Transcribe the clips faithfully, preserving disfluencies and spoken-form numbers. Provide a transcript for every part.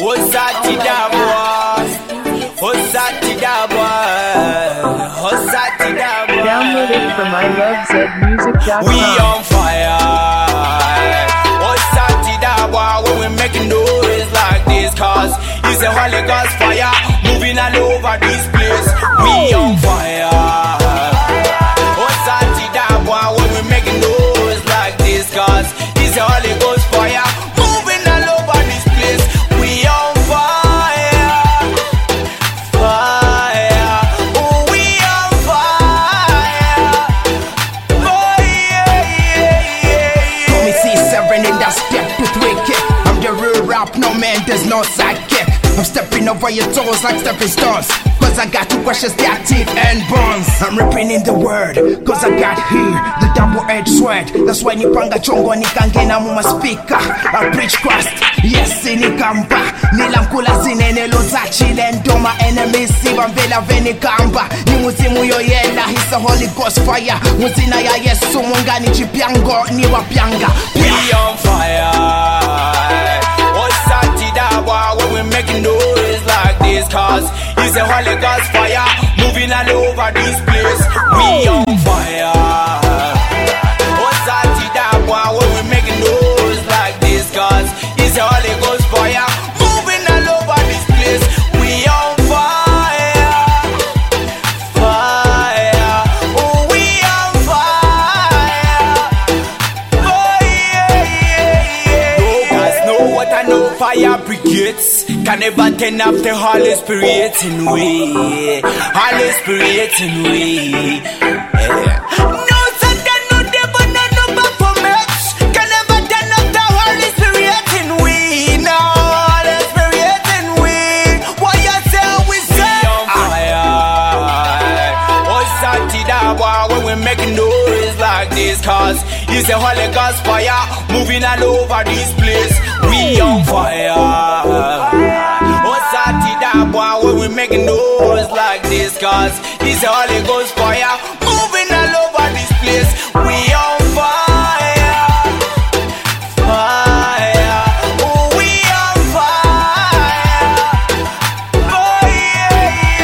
Hosati da boy, Hosati da boy, Hosati da boy. Download it from I love zed music dot com. We on fire. Hosati da boy, when we making noise like this, cause it's a Holy Ghost fire moving all over this place. We on fire. Hosati da boy, when we making noise like this, cause it's a Holy Ghost fire moving all over this place. We on fire, fire. Oh, we on fire. Oh, yeah, yeah, yeah. Call me C seven in that step with wicked. I'm the real rap, no man, there's no sidekick. I'm stepping over your toes like stepping stones, cause I got two questions, they are teeth and bones. I'm ripping in the word, cause I got here the double-edged sword. That's why nipanga chongo nikangena muma speaker. I preach Christ, yes inikamba. Nilamkula zinene lozachi lendo. My enemies siva vela venikamba. Ni muzimu yoyela, he's a Holy Ghost fire. Muzina ya Yesu mungani chipyango ni wapyanga. We on fire. Hosati da boy, when we making noise like this, cause it's a Holy Ghost fire moving all over this place. We on fire. Hosati da boy, when we making noise like this, cause it's a Holy Ghost fire moving all over this place. We on fire, fire. Oh, we on fire. Oh, yeah, yeah, yeah. No guys know what I know. Fire brigades can never turn up the Holy Spirit in way. Holy Spirit in way. Yeah. No Satan, no devil, no no performance can never turn up the Holy Spirit in way. No Holy Spirit in way. What you say we say? We on fire. Hosati da boy, when we making noise like this, cause it's a Holy Ghost fire moving all over this place. We on fire. Hosati da boy, when we making noise like this, cause it's a Holy Ghost fire moving all over this place. We on fire, fire. Oh, we on fire. Oh, yeah,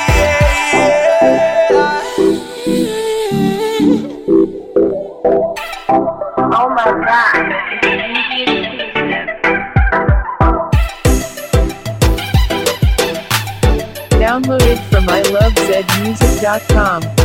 yeah, yeah. Oh my god. Download it from I love zed music dot com.